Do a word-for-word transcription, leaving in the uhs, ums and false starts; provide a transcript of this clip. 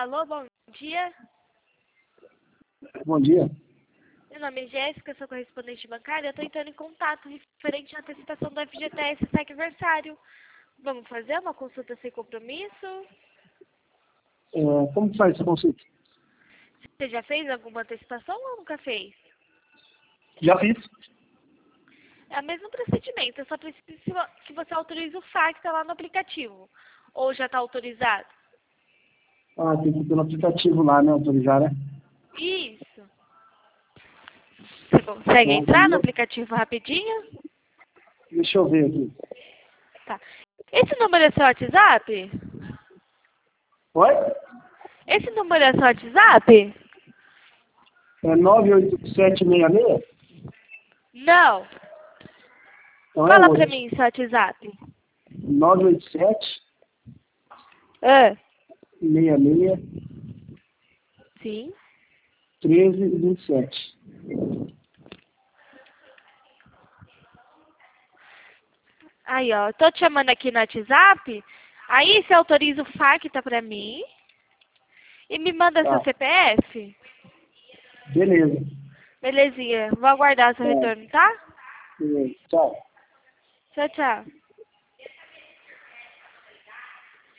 Alô, bom dia. Bom dia. Meu nome é Jéssica, sou correspondente bancária. Eu estou entrando em contato referente à antecipação do F G T S S E C Aniversário. Vamos fazer uma consulta sem compromisso? É, como que faz essa consulta? Você já fez alguma antecipação ou nunca fez? Já fiz. É o mesmo procedimento, eu só preciso que você autorize o F A Q que está lá no aplicativo. Ou já está autorizado? Ah, tem que ir pelo aplicativo lá, né? Autorizar, né? Isso. Você consegue Então, entrar no aplicativo rapidinho? deixa eu ver aqui. Tá. Esse número é seu WhatsApp? Oi? Esse número é seu WhatsApp? É nove oito sete seis seis? Não. Então é Fala pra outro. mim seu WhatsApp. nove oito sete Ah, seis seis sim. treze vinte e sete. Aí, ó. Eu tô te chamando aqui no WhatsApp. Aí você autoriza o F A Q tá pra mim. E me manda seu Tá. C P F. Beleza. Belezinha. Vou aguardar seu Tá. retorno, tá? Beleza. Tchau. Tchau, tchau.